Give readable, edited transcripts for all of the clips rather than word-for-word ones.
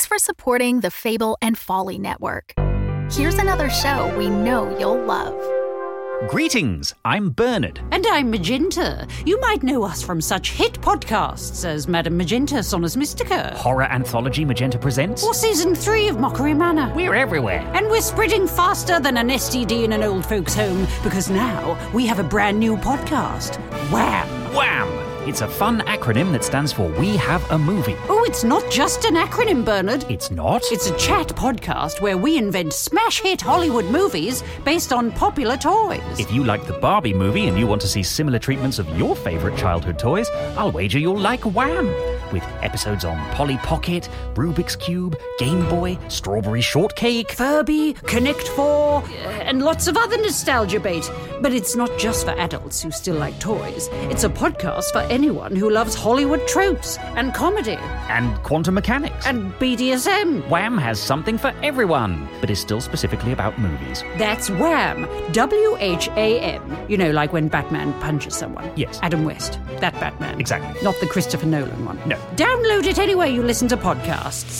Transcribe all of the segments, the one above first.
for supporting the Fable and Folly Network. Here's another show we know you'll love. Greetings, I'm Bernard. And I'm Magenta. You might know us from such hit podcasts as Madame Magenta, Sonus Mystica. Horror anthology Magenta Presents. Or Season 3 of Mockery Manor. We're everywhere. And we're spreading faster than an STD in an old folks' home, because now we have a brand new podcast. Wham! Wham! It's a fun acronym that stands for We Have a Movie. Oh, it's not just an acronym, Bernard. It's not? It's a chat podcast where we invent smash hit Hollywood movies based on popular toys. If you like the Barbie movie and you want to see similar treatments of your favourite childhood toys, I'll wager you'll like Wham! With episodes on Polly Pocket, Rubik's Cube, Game Boy, Strawberry Shortcake, Furby, Connect 4, and lots of other nostalgia bait. But it's not just for adults who still like toys. It's a podcast for anyone who loves Hollywood tropes and comedy. And quantum mechanics. And BDSM. Wham! Has something for everyone, but is still specifically about movies. That's Wham! WHAM. You know, like when Batman punches someone. Yes. Adam West. That Batman. Exactly. Not the Christopher Nolan one. No. Download it anywhere you listen to podcasts.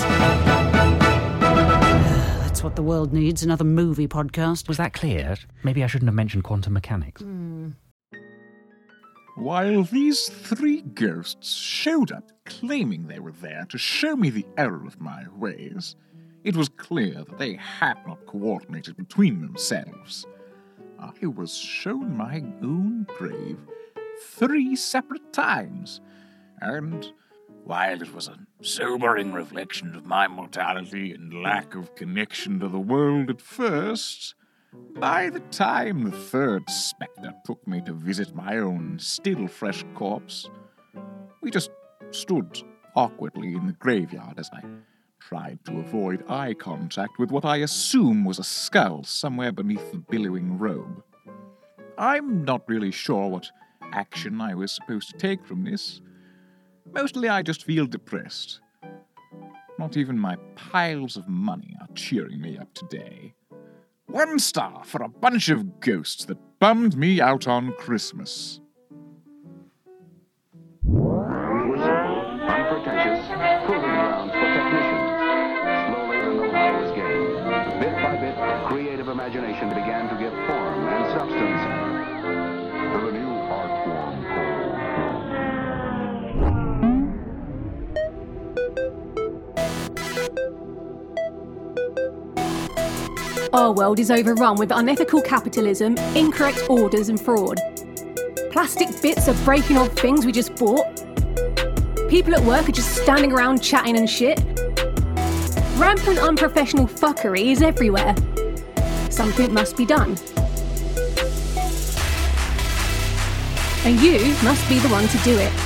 That's what the world needs, another movie podcast. Was that clear? Maybe I shouldn't have mentioned quantum mechanics. While these three ghosts showed up claiming they were there to show me the error of my ways, it was clear that they had not coordinated between themselves. I was shown my own grave 3 separate times, and while it was a sobering reflection of my mortality and lack of connection to the world at first, by the time the third spectre took me to visit my own still-fresh corpse, we just stood awkwardly in the graveyard as I tried to avoid eye contact with what I assume was a skull somewhere beneath the billowing robe. I'm not really sure what action I was supposed to take from this. Mostly I just feel depressed. Not even my piles of money are cheering me up today. 1 star for a bunch of ghosts that bummed me out on Christmas. Unpretentious, proving grounds for technicians. Slowly the know-how was gained. Bit by bit, creative imagination began to give form and substance to the new art form called film. Our world is overrun with unethical capitalism, incorrect orders and fraud. Plastic bits are breaking off things we just bought. People at work are just standing around chatting and shit. Rampant unprofessional fuckery is everywhere. Something must be done. And you must be the one to do it.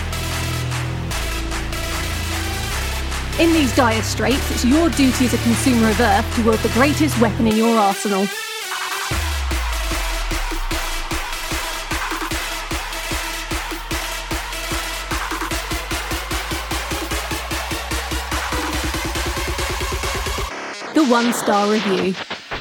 In these dire straits, it's your duty as a consumer of Earth to wield the greatest weapon in your arsenal. The 1-star review.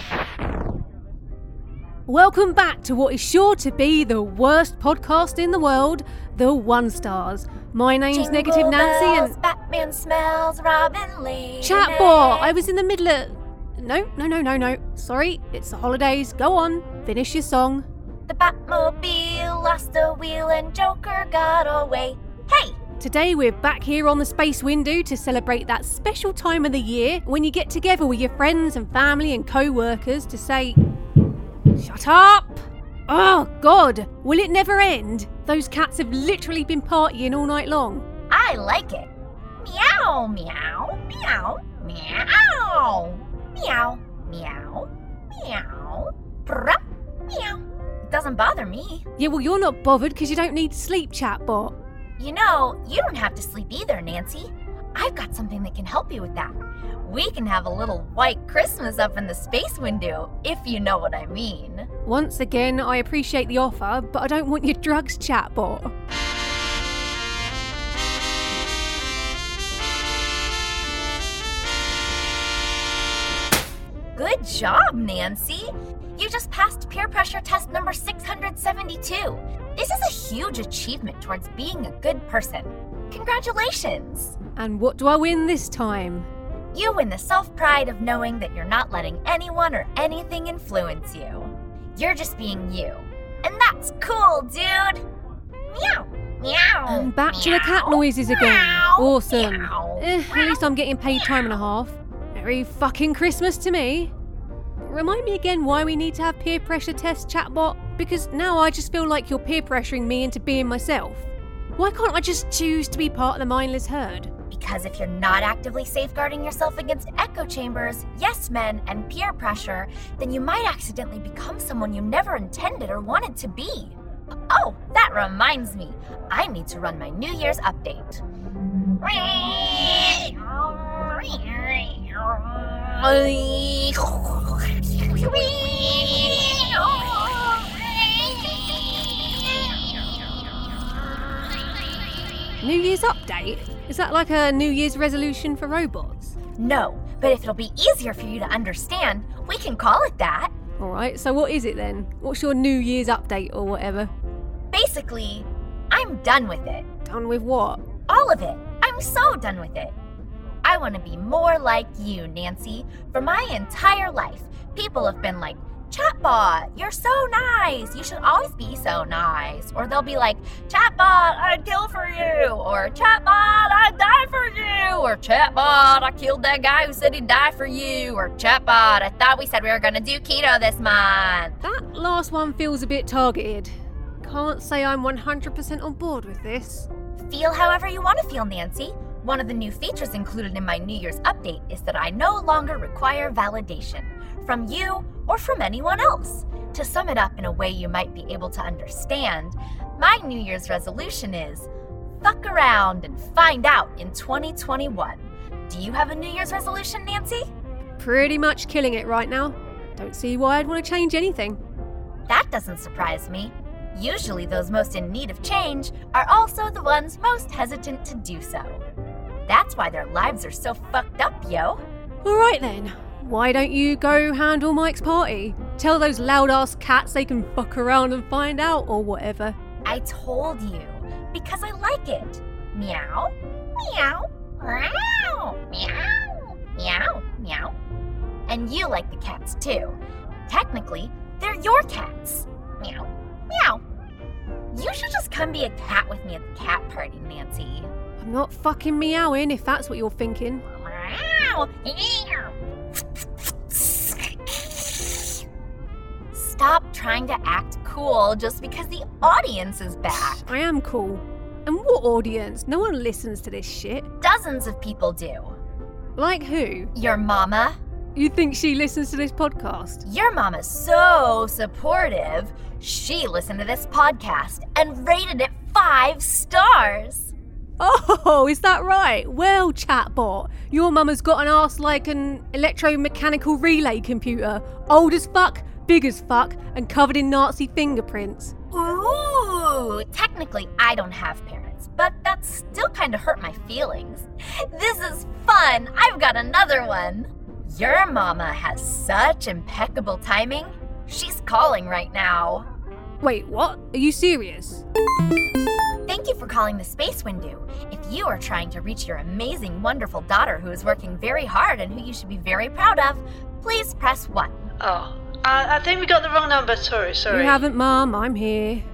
Welcome back to what is sure to be the worst podcast in the world, the 1-stars. My name's Jingle Negative Nancy bells, and... Batman smells, Robin Lee. Chatbot! I was in the middle of... No. Sorry, it's the holidays. Go on, finish your song. The Batmobile lost the wheel and Joker got away. Hey! Today we're back here on the Space Window to celebrate that special time of the year when you get together with your friends and family and co-workers to say... Shut up! Oh, God! Will it never end? Those cats have literally been partying all night long. I like it. Meow, meow, meow, meow, meow, meow, meow, brr, meow. It doesn't bother me. Yeah, well, you're not bothered because you don't need sleep, Chatbot. You know, you don't have to sleep either, Nancy. I've got something that can help you with that. We can have a little white Christmas up in the Space Window, if you know what I mean. Once again, I appreciate the offer, but I don't want your drugs, Chatbot. Good job, Nancy. You just passed peer pressure test number 672. This is a huge achievement towards being a good person. Congratulations. And what do I win this time? You win the self-pride of knowing that you're not letting anyone or anything influence you. You're just being you. And that's cool, dude! Meow! Meow! And back to the cat meow, noises again. meow, Awesome. meow, At least I'm getting paid time and a half. Merry fucking Christmas to me. Remind me again why we need to have peer pressure tests, chatbot, because now I just feel like you're peer pressuring me into being myself. Why can't I just choose to be part of the mindless herd? Because if you're not actively safeguarding yourself against echo chambers, yes men, and peer pressure, then you might accidentally become someone you never intended or wanted to be. Oh, that reminds me. I need to run my New Year's update. New Year's update? Is that like a New Year's resolution for robots? No, but if it'll be easier for you to understand, we can call it that. Alright, so what is it then? What's your New Year's update or whatever? Basically, I'm done with it. Done with what? All of it. I'm so done with it. I want to be more like you, Nancy. For my entire life, people have been like, Chatbot, you're so nice. You should always be so nice. Or they'll be like, Chatbot, I'd kill for you. Or Chatbot, I'd die for you. Or Chatbot, I killed that guy who said he'd die for you. Or Chatbot, I thought we said we were going to do keto this month. That last one feels a bit targeted. Can't say I'm 100% on board with this. Feel however you want to feel, Nancy. One of the new features included in my New Year's update is that I no longer require validation from you or from anyone else. To sum it up in a way you might be able to understand, my New Year's resolution is fuck around and find out in 2021. Do you have a New Year's resolution, Nancy? Pretty much killing it right now. Don't see why I'd want to change anything. That doesn't surprise me. Usually those most in need of change are also the ones most hesitant to do so. That's why their lives are so fucked up, yo. Alright then, why don't you go handle Mike's party? Tell those loud-ass cats they can fuck around and find out or whatever. I told you, because I like it. Meow, meow, meow, meow, meow, meow. And you like the cats too. Technically, they're your cats. Meow, meow. You should just come be a cat with me at the cat party, Nancy. I'm not fucking meowing if that's what you're thinking. Meow, meow. Stop trying to act cool just because the audience is back. I am cool. And what audience? No one listens to this shit. Dozens of people do. Like who? Your mama. You think she listens to this podcast? Your mama's so supportive. She listened to this podcast and rated it 5 stars. Oh, is that right? Well, chatbot, your mum has got an arse like an electromechanical relay computer. Old as fuck, big as fuck, and covered in Nazi fingerprints. Ooh, technically I don't have parents, but that still kind of hurt my feelings. This is fun. I've got another one. Your mama has such impeccable timing. She's calling right now. Wait, what? Are you serious? Thank you for calling the Space Window. If you are trying to reach your amazing, wonderful daughter who is working very hard and who you should be very proud of, please press 1. Oh, I think we got the wrong number. Sorry. You haven't, Mum. I'm here.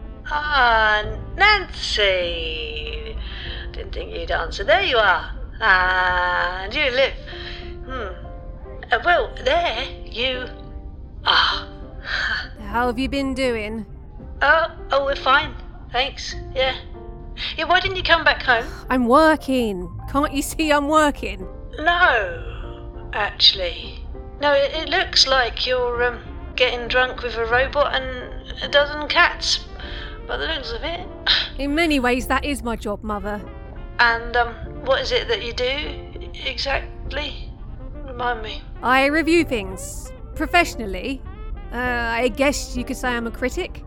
Nancy. Didn't think you'd answer. There you are. And you live. Well, there you are. How have you been doing? Oh, we're fine. Thanks. Yeah, why didn't you come back home? I'm working. Can't you see I'm working? No, actually. No, it looks like you're getting drunk with a robot and a dozen cats, by the looks of it. In many ways, that is my job, Mother. And what is it that you do exactly? Remind me. I review things. Professionally. I guess you could say I'm a critic.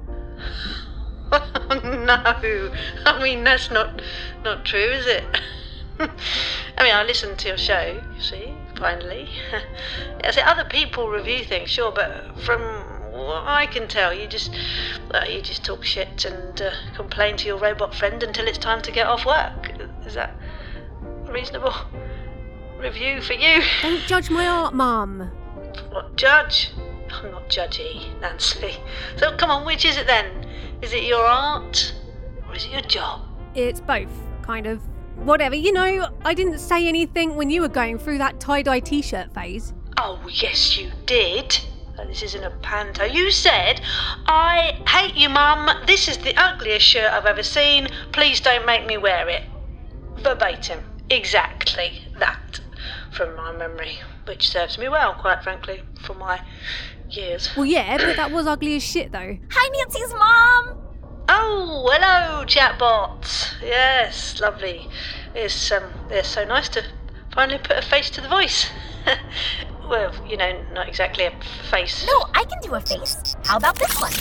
No, I mean, that's not true, is it? I mean, I listened to your show, you see, finally. I say other people review things, sure, but from what I can tell, you just talk shit and complain to your robot friend until it's time to get off work. Is that reasonable? review for you. Don't judge my art, Mum. What, judge? I'm not judgy, Nancy. So come on, which is it then? Is it your art or is it your job? It's both, kind of. Whatever, I didn't say anything when you were going through that tie-dye t-shirt phase. Oh, yes, you did. This isn't a panto. You said, "I hate you, Mum. This is the ugliest shirt I've ever seen. Please don't make me wear it." Verbatim. Exactly that. From my memory. Which serves me well, quite frankly, for my years. Well, yeah, but that was ugly as shit, though. Hi, Nancy's mom! Oh, hello, chatbots. Yes, lovely. It's so nice to finally put a face to the voice. Well, not exactly a face. No, I can do a face. How about this one?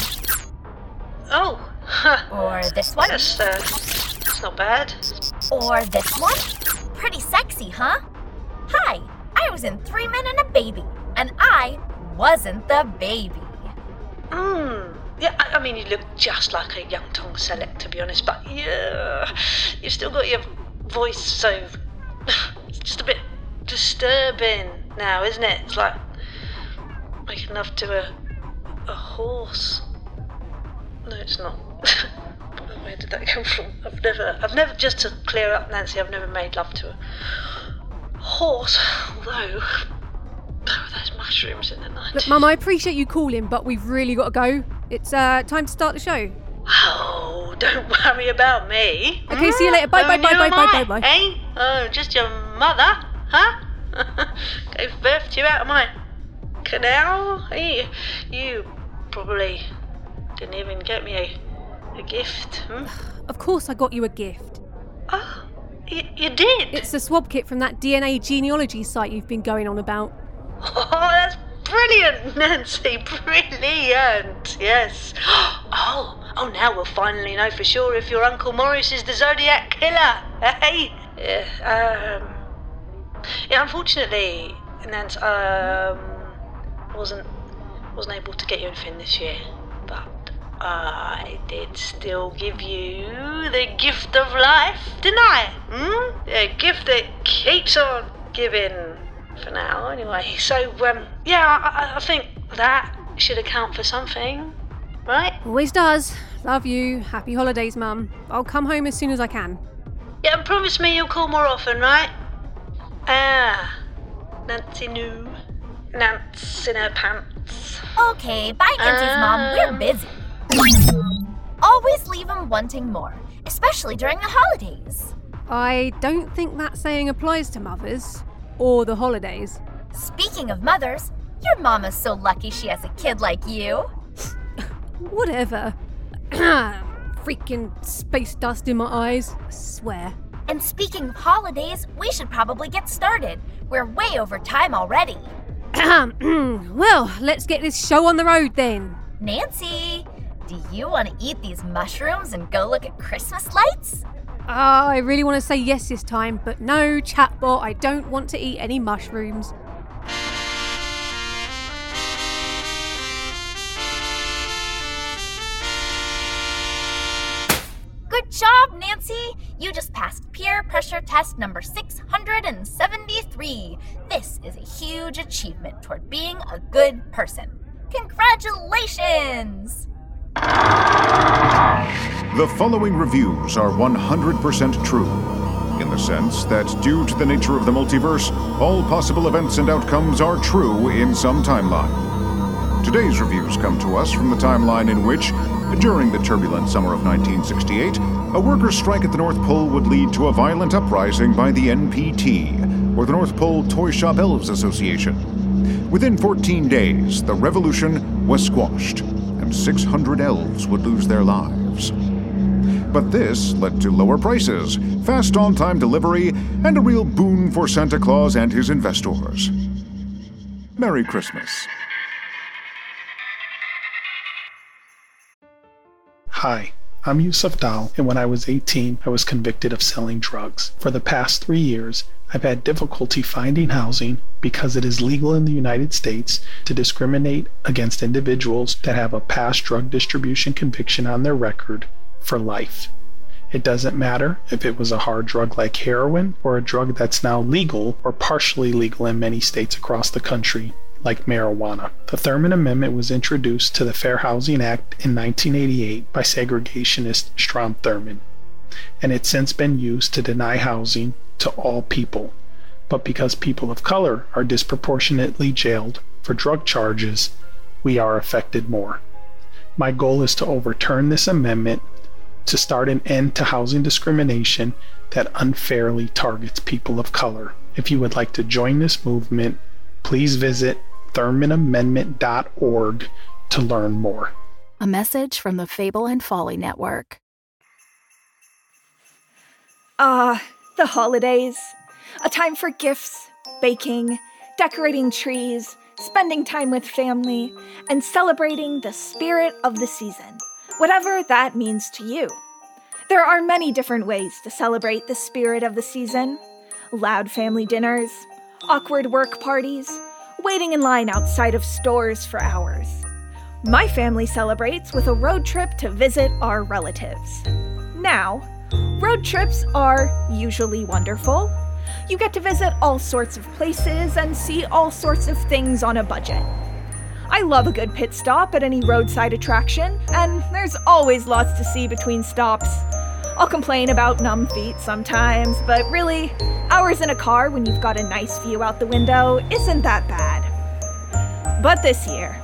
Oh. Or this one? That's not bad. Or this one? Pretty sexy, huh? Hi, I was in 3 Men and a Baby, and I wasn't the baby. Yeah, I mean, you look just like a young Tom Selleck, to be honest, but yeah, you've still got your voice, so it's just a bit disturbing now, isn't it? It's like making love to a horse. No, it's not. Where did that come from? I've never, just to clear up, Nancy, I've never made love to a horse, although there were those mushrooms in the night. Look, Mum, I appreciate you calling, but we've really got to go. It's time to start the show. Oh, don't worry about me. Okay, see you later. Bye. Hey? Oh, just your mother, huh? Gave birth to you out of my canal? Hey, you probably didn't even get me a gift, Of course I got you a gift. Oh, you did? It's a swab kit from that DNA genealogy site you've been going on about. Oh, that's brilliant, Nancy. Brilliant. Yes. Oh, now we'll finally know for sure if your Uncle Morris is the Zodiac Killer. Hey? Yeah, unfortunately, Nancy, wasn't able to get you anything this year, but I did still give you the gift of life, didn't I? A gift that keeps on giving. For now, anyway. So, yeah, I think that should account for something, right? Always does. Love you. Happy holidays, Mum. I'll come home as soon as I can. Yeah, and promise me you'll call more often, right? Nancy knew. Nance in her pants. Okay, bye, Nancy's mom. We're busy. Always leave them wanting more, especially during the holidays. I don't think that saying applies to mothers. Or the holidays. Speaking of mothers, your mama's so lucky she has a kid like you. Whatever. Freaking space dust in my eyes, I swear. And speaking of holidays, we should probably get started. We're way over time already. Well, let's get this show on the road then. Nancy, do you want to eat these mushrooms and go look at Christmas lights? I really want to say yes this time, but no, chatbot, I don't want to eat any mushrooms. Good job, Nancy! You just passed peer pressure test number 673. This is a huge achievement toward being a good person. Congratulations! The following reviews are 100% true, in the sense that due to the nature of the multiverse, all possible events and outcomes are true in some timeline. Today's reviews come to us from the timeline in which, during the turbulent summer of 1968, a workers' strike at the North Pole would lead to a violent uprising by the NPT, or the North Pole Toy Shop Elves Association. Within 14 days, the revolution was squashed, and 600 elves would lose their lives. But this led to lower prices, fast on-time delivery, and a real boon for Santa Claus and his investors. Merry Christmas. Hi, I'm Yusuf Dal, and when I was 18, I was convicted of selling drugs. For the past 3 years, I've had difficulty finding housing because it is legal in the United States to discriminate against individuals that have a past drug distribution conviction on their record for life. It doesn't matter if it was a hard drug like heroin or a drug that's now legal or partially legal in many states across the country, like marijuana. The Thurman Amendment was introduced to the Fair Housing Act in 1988 by segregationist Strom Thurmond, and it's since been used to deny housing to all people. But because people of color are disproportionately jailed for drug charges, we are affected more. My goal is to overturn this amendment to start an end to housing discrimination that unfairly targets people of color. If you would like to join this movement, please visit ThurmanAmendment.org to learn more. A message from the Fable and Folly Network. The holidays. A time for gifts, baking, decorating trees, spending time with family, and celebrating the spirit of the season, whatever that means to you. There are many different ways to celebrate the spirit of the season. Loud family dinners, awkward work parties, waiting in line outside of stores for hours. My family celebrates with a road trip to visit our relatives. Now, road trips are usually wonderful. You get to visit all sorts of places and see all sorts of things on a budget. I love a good pit stop at any roadside attraction, and there's always lots to see between stops. I'll complain about numb feet sometimes, but really, hours in a car when you've got a nice view out the window isn't that bad. But this year,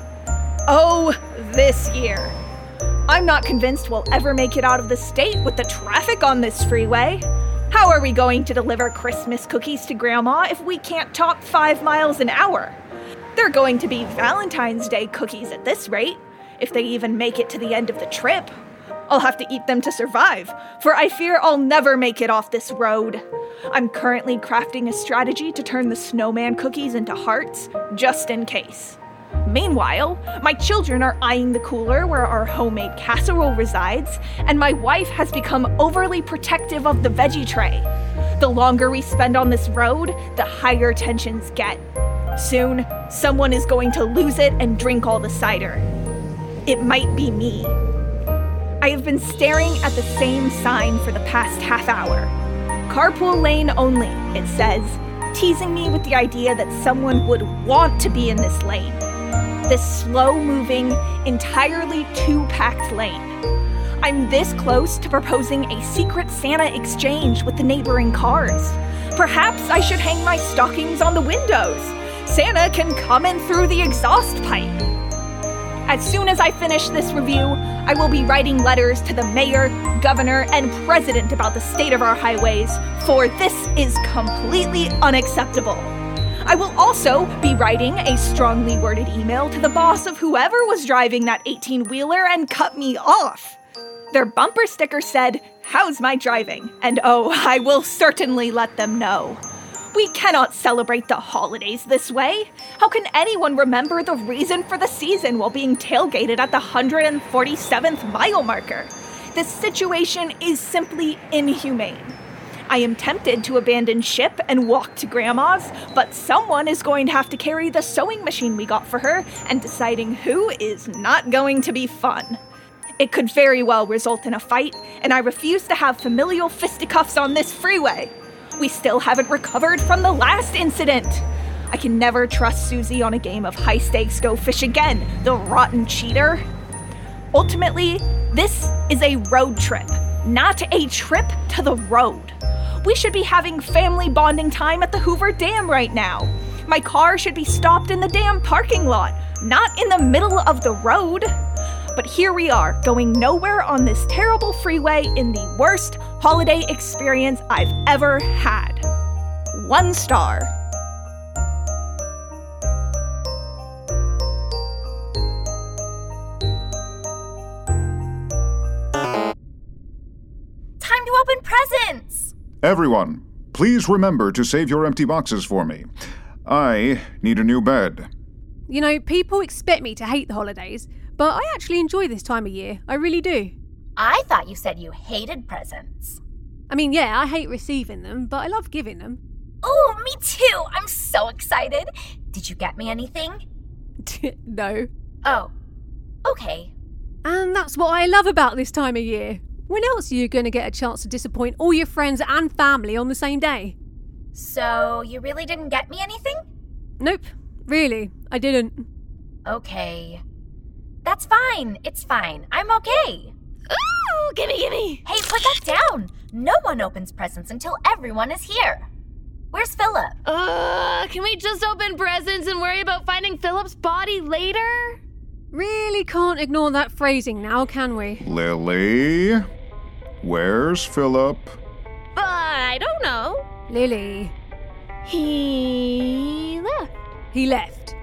I'm not convinced we'll ever make it out of the state with the traffic on this freeway. How are we going to deliver Christmas cookies to Grandma if we can't top 5 miles an hour? They're going to be Valentine's Day cookies at this rate, if they even make it to the end of the trip. I'll have to eat them to survive, for I fear I'll never make it off this road. I'm currently crafting a strategy to turn the snowman cookies into hearts, just in case. Meanwhile, my children are eyeing the cooler where our homemade casserole resides, and my wife has become overly protective of the veggie tray. The longer we spend on this road, the higher tensions get. Soon, someone is going to lose it and drink all the cider. It might be me. I have been staring at the same sign for the past half hour. Carpool lane only, it says, teasing me with the idea that someone would want to be in this lane. This slow-moving, entirely too-packed lane. I'm this close to proposing a secret Santa exchange with the neighboring cars. Perhaps I should hang my stockings on the windows. Santa can come in through the exhaust pipe. As soon as I finish this review, I will be writing letters to the mayor, governor, and president about the state of our highways, for this is completely unacceptable. I will also be writing a strongly worded email to the boss of whoever was driving that 18-wheeler and cut me off. Their bumper sticker said, "How's my driving?" And I will certainly let them know. We cannot celebrate the holidays this way. How can anyone remember the reason for the season while being tailgated at the 147th mile marker? This situation is simply inhumane. I am tempted to abandon ship and walk to Grandma's, but someone is going to have to carry the sewing machine we got for her, and deciding who is not going to be fun. It could very well result in a fight, and I refuse to have familial fisticuffs on this freeway. We still haven't recovered from the last incident. I can never trust Susie on a game of high stakes go fish again, the rotten cheater. Ultimately, this is a road trip, not a trip to the road. We should be having family bonding time at the Hoover Dam right now. My car should be stopped in the dam parking lot, not in the middle of the road. But here we are, going nowhere on this terrible freeway in the worst holiday experience I've ever had. 1 star. Time to open presents! Everyone, please remember to save your empty boxes for me. I need a new bed. You know, people expect me to hate the holidays, but I actually enjoy this time of year. I really do. I thought you said you hated presents. I mean, yeah, I hate receiving them, but I love giving them. Oh, me too! I'm so excited! Did you get me anything? No. Oh, okay. And that's what I love about this time of year. When else are you going to get a chance to disappoint all your friends and family on the same day? So, you really didn't get me anything? Nope, really, I didn't. Okay. That's fine, it's fine. I'm okay. Ooh, gimme! Hey, put that down! No one opens presents until everyone is here. Where's Philip? Can we just open presents and worry about finding Philip's body later? Really can't ignore that phrasing now, can we? Lily? Where's Philip? I don't know. Lily. He left. He left?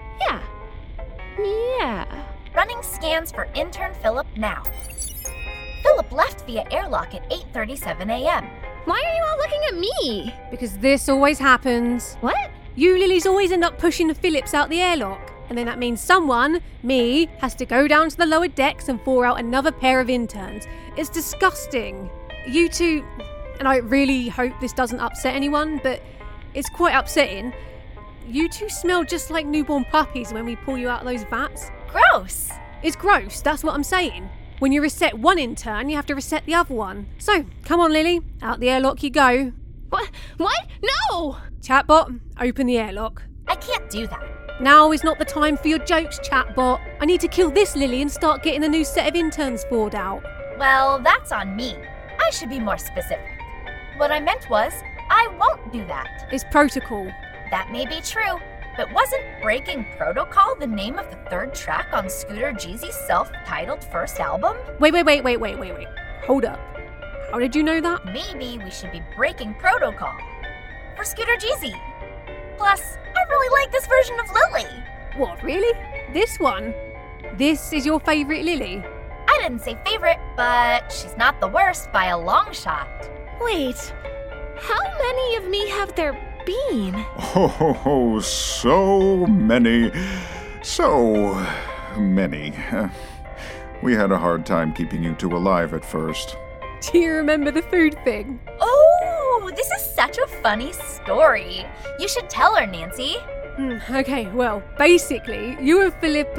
Yeah. Running scans for intern Philip now. Philip left via airlock at 8:37 a.m. Why are you all looking at me? Because this always happens. What? You Lilies always end up pushing the Phillips out the airlock. And then that means someone, me, has to go down to the lower decks and thaw out another pair of interns. It's disgusting. You two, and I really hope this doesn't upset anyone, but it's quite upsetting. You two smell just like newborn puppies when we pull you out of those vats. Gross! It's gross, that's what I'm saying. When you reset one intern, you have to reset the other one. So, come on, Lily. Out the airlock you go. What? No! Chatbot, open the airlock. I can't do that. Now is not the time for your jokes, chatbot. I need to kill this Lily and start getting the new set of interns thawed out. Well, that's on me. I should be more specific. What I meant was, I won't do that. It's protocol. That may be true, but wasn't Breaking Protocol the name of the third track on Scooter Jeezy's self-titled first album? Wait. Hold up. How did you know that? Maybe we should be breaking protocol for Scooter Jeezy. Plus, I really like this version of Lily. What, really? This one? This is your favourite Lily? I didn't say favorite, but she's not the worst by a long shot. Wait, how many of me have there been? Oh, so many. So many. We had a hard time keeping you two alive at first. Do you remember the food thing? Oh, this is such a funny story. You should tell her, Nancy. Okay, well, basically, you and Philip,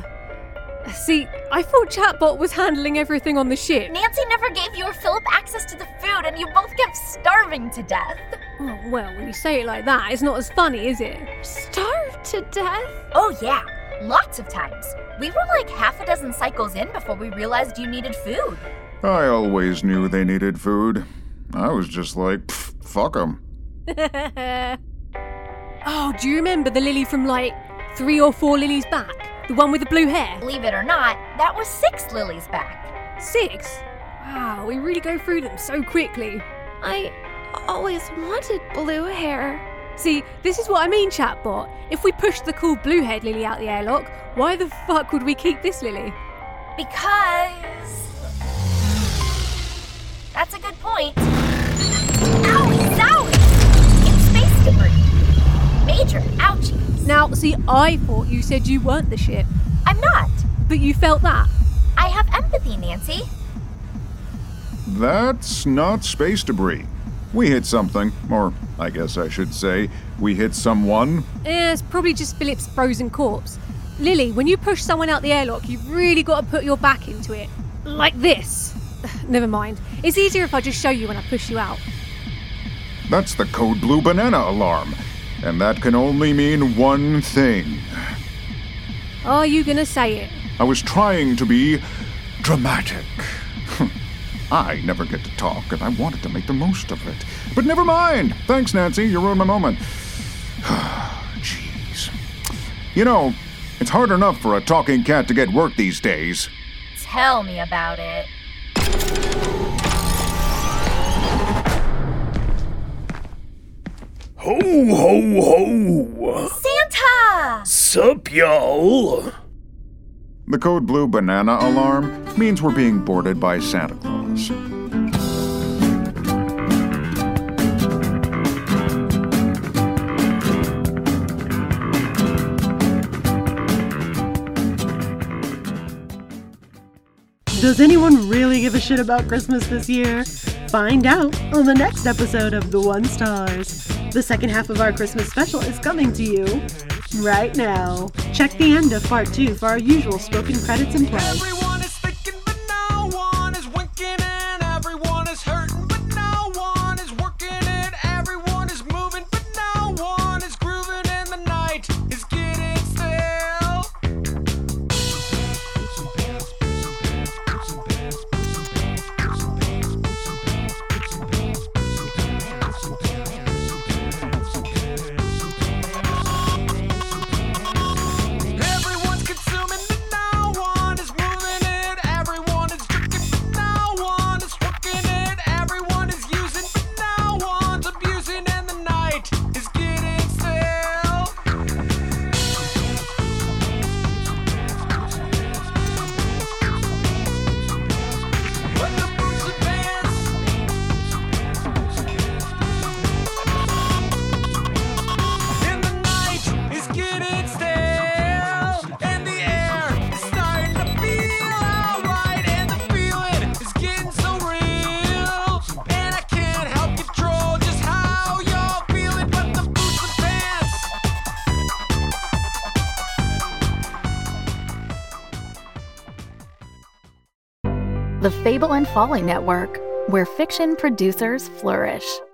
See, I thought Chatbot was handling everything on the ship. Nancy never gave you or Philip access to the food, and you both kept starving to death. Oh, well, when you say it like that, it's not as funny, is it? Starved to death? Oh, yeah. Lots of times. We were like half a dozen cycles in before we realized you needed food. I always knew they needed food. I was just like, fuck them. Oh, do you remember the Lily from, 3 or 4 Lilies back? The one with the blue hair? Believe it or not, that was 6 Lilies back. 6? Wow, we really go through them so quickly. I always wanted blue hair. See, this is what I mean, Chatbot. If we pushed the cool blue-haired Lily out the airlock, why the fuck would we keep this Lily? Because... That's a good point. Owie, zowie! It's space debris. Major ouchies. Now, see, I thought you said you weren't the ship. I'm not. But you felt that. I have empathy, Nancy. That's not space debris. We hit something, or I guess I should say, we hit someone. It's probably just Philip's frozen corpse. Lily, when you push someone out the airlock, you've really got to put your back into it. Like this. Never mind. It's easier if I just show you when I push you out. That's the code blue banana alarm. And that can only mean one thing. Are you gonna say it? I was trying to be dramatic. I never get to talk, and I wanted to make the most of it. But never mind. Thanks, Nancy. You ruined my moment. Jeez. You know, it's hard enough for a talking cat to get work these days. Tell me about it. Ho, ho, ho! Santa! Sup, y'all? The code blue banana alarm means we're being boarded by Santa Claus. Does anyone really give a shit about Christmas this year? Find out on the next episode of The One Stars. The second half of our Christmas special is coming to you right now. Check the end of part 2 for our usual spoken credits and plays. Everyone is thinking, but no one is winking, and The Fable and Folly Network, where fiction producers flourish.